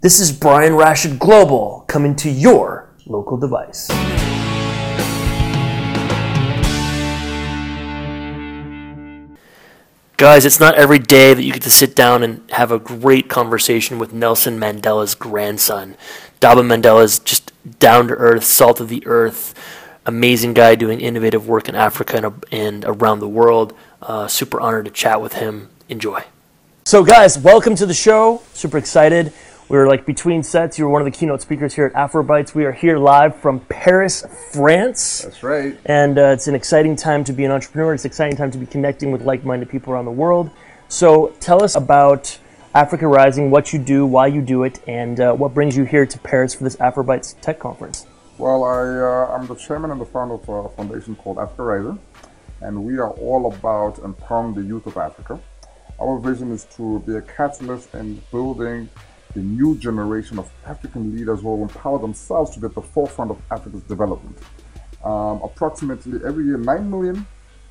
This is Brian Rashid Global coming to your local device. Guys, it's not every day that you get to sit down and have a great conversation with Nelson Mandela's grandson. Daba Mandela is just down to earth, salt of the earth, amazing guy doing innovative work in Africa and around the world. Super honored to chat with him. Enjoy. So guys, welcome to the show. Super excited. We were like between sets. You were one of the keynote speakers here at Afrobytes. We are here live from Paris, France. That's right. And it's an exciting time to be an entrepreneur. It's an exciting time to be connecting with like-minded people around the world. So tell us about Africa Rising, what you do, why you do it, and what brings you here to Paris for this Afrobytes Tech Conference. Well, I'm the chairman and the founder of a foundation called Africa Rising, and we are all about empowering the youth of Africa. Our vision is to be a catalyst in building the new generation of African leaders who will empower themselves to be at the forefront of Africa's development. Approximately every year, 9 million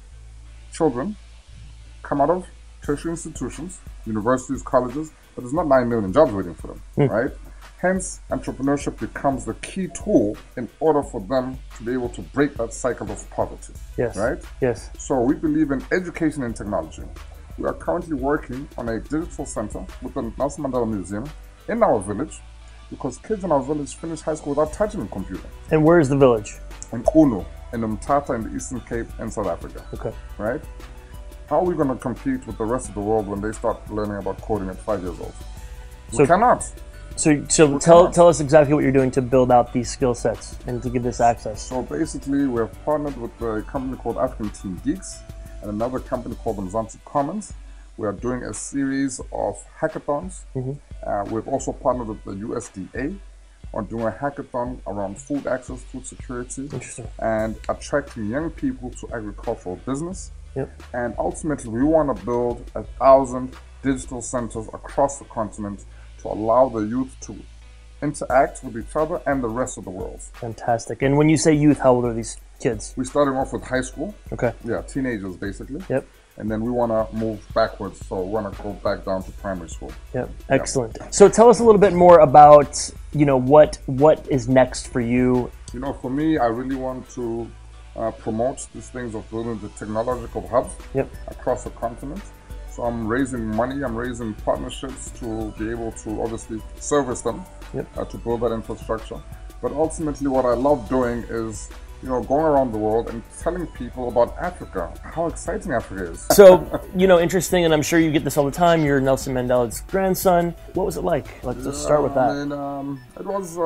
children come out of tertiary institutions, universities, colleges, but there's not 9 million jobs waiting for them, right? Hence, entrepreneurship becomes the key tool in order for them to be able to break that cycle of poverty, right? Yes. So we believe in education and technology. We are currently working on a digital center with the Nelson Mandela Museum in our village, because kids in our village finish high school without touching a computer. And where is the village? In Qunu, in Mthatha in the Eastern Cape in South Africa. Okay. Right? How are we going to compete with the rest of the world when they start learning about coding at 5 years old? We cannot. So tell us exactly what you're doing to build out these skill sets and to give this access. So basically, we have partnered with a company called African Team Geeks and another company called Mzansi Commons. We are doing a series of hackathons. We've also partnered with the USDA on doing a hackathon around food access, food security, and attracting young people to agricultural business. And ultimately, we want to build 1,000 digital centers across the continent to allow the youth to interact with each other and the rest of the world. Fantastic. And when you say youth, how old are these kids? We're starting off with high school. Okay. Yeah, teenagers basically. Yep. And then we want to move backwards, so we want to go back down to primary school. Yep. Excellent. So tell us a little bit more about, what is next for you. For me, I really want to promote these things of building the technological hubs across the continent. So I'm raising money, I'm raising partnerships to be able to obviously service them, to build that infrastructure. But ultimately what I love doing is going around the world and telling people about Africa, how exciting Africa is. So, interesting, and I'm sure you get this all the time, you're Nelson Mandela's grandson. What was it like? Let's start with that. It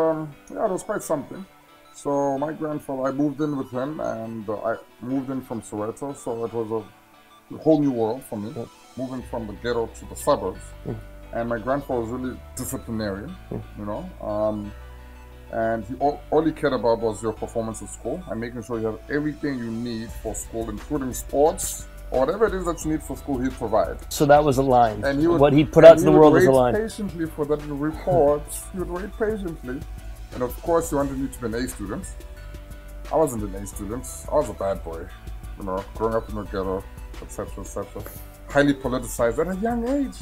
was quite something. So my grandfather, I moved in with him, and I moved in from Soweto, so it was a whole new world for me, moving from the ghetto to the suburbs. And my grandfather was really disciplinarian, and all he cared about was your performance at school and making sure you have everything you need for school, including sports or whatever it is that you need for school, he'd provide. So that was aligned. And what he put out to the world was aligned. He would wait patiently for that report. He would wait patiently. And of course, he wanted me to be an A student. I wasn't an A student. I was a bad boy. Growing up in the ghetto, etc., etc. Highly politicized at a young age.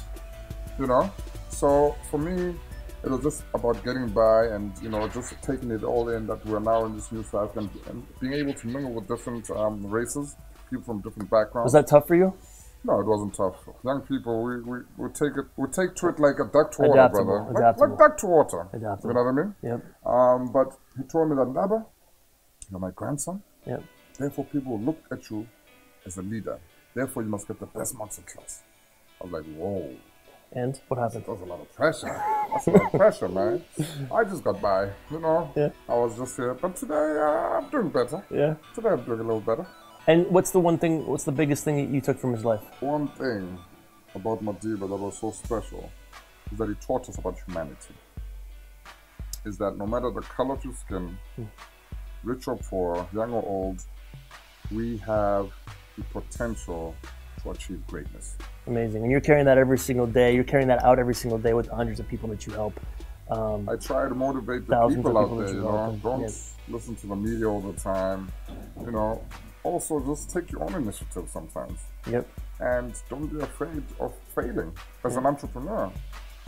So for me, it was just about getting by and, just taking it all in that we're now in this new South and being able to mingle with different races, people from different backgrounds. Was that tough for you? No, it wasn't tough. Young people, we take to it like a duck to water, brother. Like duck to water. Adaptable. You know what I mean? Yep. But he told me that, Naba, you're my grandson. Yep. Therefore, people will look at you as a leader. Therefore, you must get the best marks in class. I was like, whoa. And what happened? That was a lot of pressure. That's a lot of pressure, man. I just got by, Yeah. I was just here. But today, I'm doing better. Yeah. Today, I'm doing a little better. And what's the biggest thing that you took from his life? One thing about Madiba that was so special is that he taught us about humanity. Is that no matter the color of your skin, rich or poor, young or old, we have the potential to achieve greatness. Amazing. And you're carrying that every single day. You're carrying that out every single day with the hundreds of people that you help. I try to motivate the people out there, Don't listen to the media all the time. Also just take your own initiative sometimes. Yep. And don't be afraid of failing as an entrepreneur.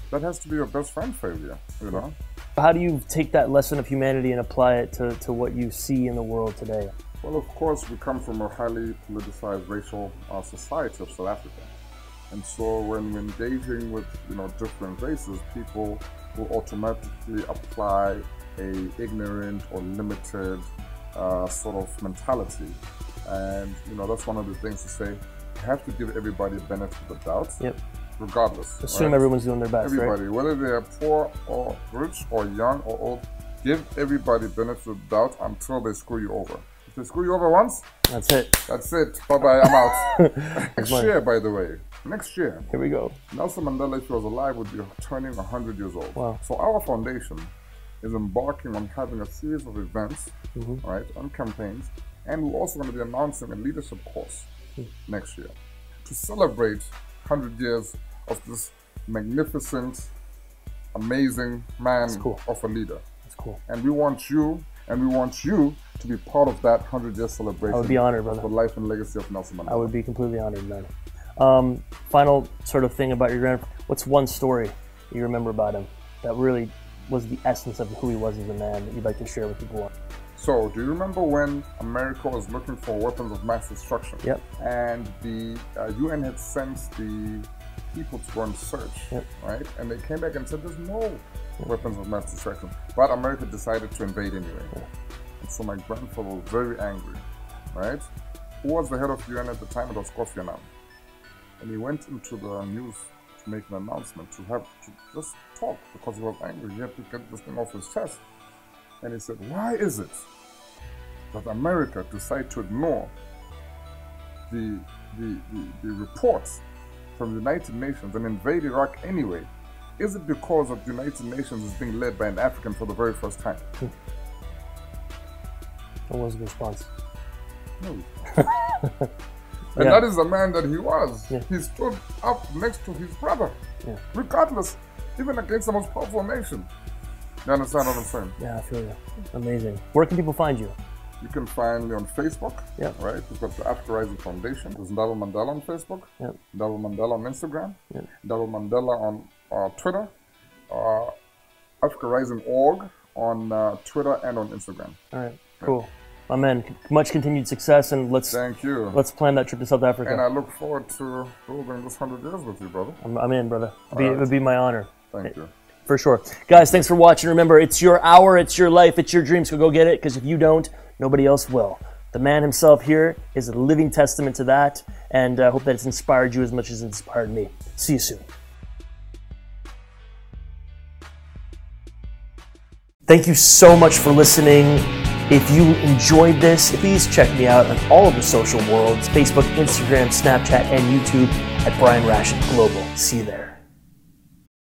that has to be your best friend failure, you know? How do you take that lesson of humanity and apply it to what you see in the world today? Well, of course, we come from a highly politicized racial society of South Africa. And so when we're engaging with, different races, people will automatically apply a ignorant or limited sort of mentality. And, that's one of the things to say, you have to give everybody benefit of the doubt. Yep. Regardless. Assume right? everyone's doing their best, everybody, right? Whether they are poor or rich or young or old, give everybody benefit of the doubt until they screw you over. If they screw you over once, that's it. That's it. Bye-bye, I'm out. Next year, by the way. Next year. Here we go. Nelson Mandela, if he was alive, would be turning 100 years old. Wow. So our foundation is embarking on having a series of events, right, on campaigns, and we're also going to be announcing a leadership course next year to celebrate 100 years of this magnificent, amazing man of a leader. That's cool. And we want you to be part of that 100-year celebration. I would be honored, brother. The life and legacy of Nelson Mandela. I would be completely honored, man. Final sort of thing about your grandfather. What's one story you remember about him that really was the essence of who he was as a man that you'd like to share with people? So, do you remember when America was looking for weapons of mass destruction? Yep. And the UN had sent the people to go and search, right? And they came back and said, there's no weapons of mass destruction. But America decided to invade anyway. And so my grandfather was very angry, right? Who was the head of UN at the time? It was Kofi Annan. And he went into the news to make an announcement, to just talk, because he was angry. He had to get this thing off his chest. And he said, why is it that America decided to ignore the reports from the United Nations and invade Iraq anyway? Is it because of the United Nations is being led by an African for the very first time? What was the response? No. And that is the man that he was. He stood up next to his brother, regardless, even against the most powerful nation. You understand what I'm saying? Yeah, I feel you. Amazing. Where can people find you? You can find me on Facebook, right? We've got the Africa Rising Foundation. There's Ndaba Mandela on Facebook, Ndaba Mandela on Instagram, Ndaba Mandela on Twitter, Africa Rising Org on Twitter and on Instagram. All right, cool. My man, much continued success, and Thank you. Let's plan that trip to South Africa. And I look forward to building this 100 years with you, brother. I'm in, brother. It would be my honor. Thank you. For sure. Guys, thanks for watching. Remember, it's your hour, it's your life, it's your dream, so go get it, because if you don't, nobody else will. The man himself here is a living testament to that, and I hope that it's inspired you as much as it inspired me. See you soon. Thank you so much for listening. If you enjoyed this, please check me out on all of the social worlds, Facebook, Instagram, Snapchat, and YouTube at Brian Rashid Global. See you there.